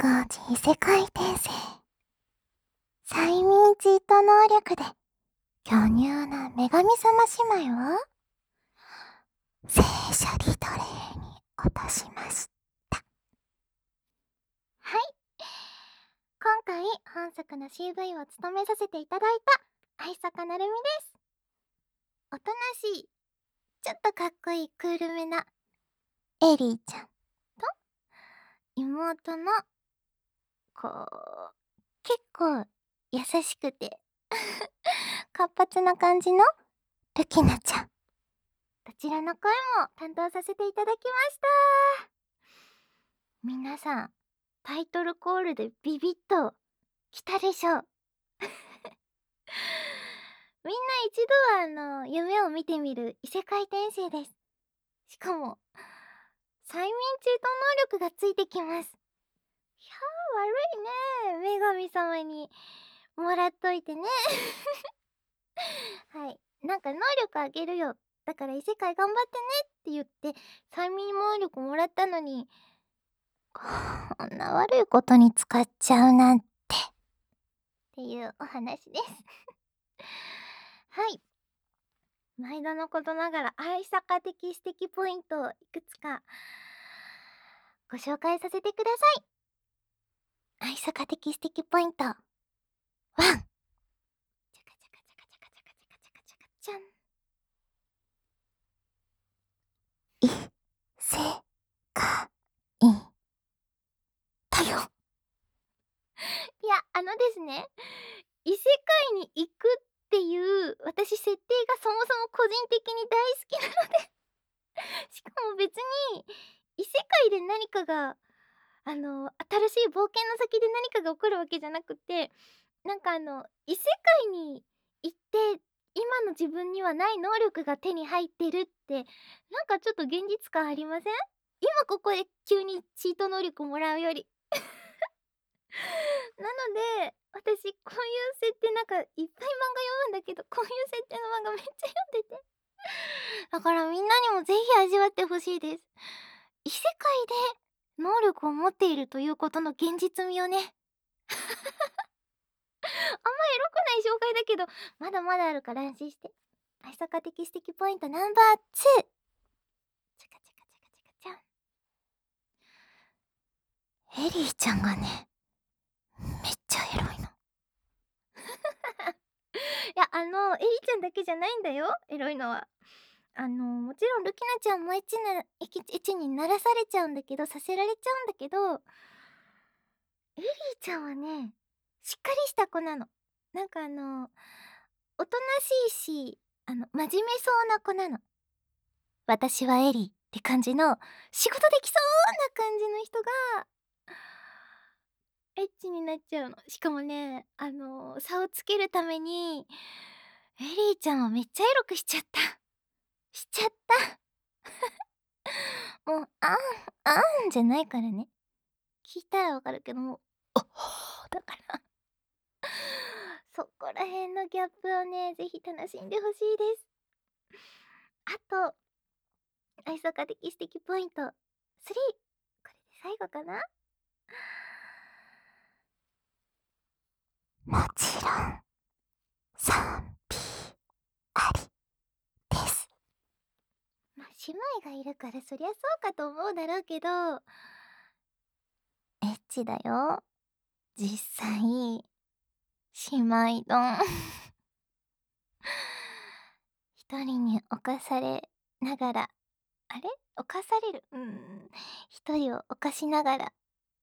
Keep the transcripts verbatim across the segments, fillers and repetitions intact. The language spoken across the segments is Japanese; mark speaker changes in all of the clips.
Speaker 1: 工事異世界転生。催眠チート能力で巨乳な女神様姉妹を聖書リトレーに落としました。はい。今回本作の シーブイ を務めさせていただいた愛坂なるみです。おとなしい、ちょっとかっこいいクールめなエリーちゃんと妹のこう結構優しくて活発な感じのルキナちゃん、どちらの声も担当させていただきました。皆さんタイトルコールでビビッときたでしょうみんな一度はあの夢を見てみる異世界転生です。しかも催眠チート能力がついてきます。いやー、悪いね、女神様にもらっといてねはい、なんか能力あげるよ、だから異世界頑張ってねって言って催眠能力もらったのに、こんな悪いことに使っちゃうなんてっていうお話ですはい、毎度のことながら愛坂的素敵ポイントをいくつかご紹介させてください。愛坂的素敵ポイントワン、チャカチャカチャカチャカチャカチャカチャカチャカチャン、異世界だよ。いや、あのですね、異世界に行くっていう私設定がそもそも個人的に大好きなのでしかも別に異世界で何かがあの新しい冒険の先で何かが起こるわけじゃなくて、なんかあの異世界に行って今の自分にはない能力が手に入ってるって、なんかちょっと現実感ありません？今ここで急にチート能力もらうよりなので私こういう設定なんかいっぱい漫画読むんだけど、こういう設定の漫画めっちゃ読んでてだからみんなにもぜひ味わってほしいです。異世界で能力を持っているということの現実味をねあんまエロくない紹介だけどまだまだあるから安心して。愛坂的素敵ポイントナンバーツー、チャカチャカチャカチャカチャン、エリーちゃんがねめっちゃエロいのいや、あのエリーちゃんだけじゃないんだよ、エロいのは。あのもちろんルキナちゃんもエッチなエチにならされちゃうんだけど、させられちゃうんだけど、エリーちゃんはねしっかりした子なの。なんかあのおとなしいし、あの真面目そうな子なの。私はエリーって感じの仕事できそうな感じの人がエッチになっちゃうの。しかもね、あの差をつけるためにエリーちゃんをめっちゃエロくしちゃったしちゃったもうあんあんじゃないからね、聞いたらわかるけども、おっだからそこら辺のギャップをねぜひ楽しんでほしいです。あと愛坂的素敵ポイントスリー、これで最後かな。もちろん賛否ありです。まあ姉妹がいるからそりゃそうかと思うだろうけど、エッチだよ実際。姉妹丼一人に侵されながら、あれ侵される、うーん一人を犯しながら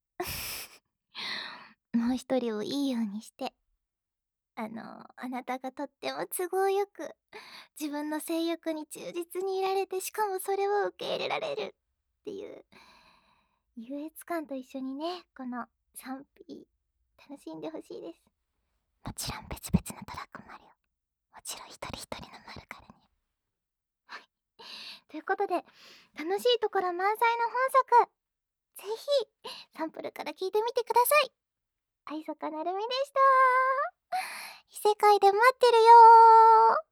Speaker 1: もう一人をいいようにして、あのあなたがとっても都合よく自分の性欲に忠実にいられて、しかもそれを受け入れられるっていう優越感と一緒にね、この スリーピー 楽しんでほしいです。もちろん別々のトラックもあるよ。もちろん一人一人のもあるからね。はいということで楽しいところ満載の本作、ぜひサンプルから聞いてみてください。愛坂なるみでした。異世界で待ってるよー。